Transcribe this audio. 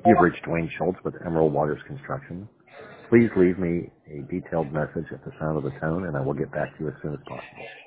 You've reached Dwayne Schultz with Emerald Waters Construction. Please leave me a detailed message at the sound of the tone, and I will get back to you as soon as possible.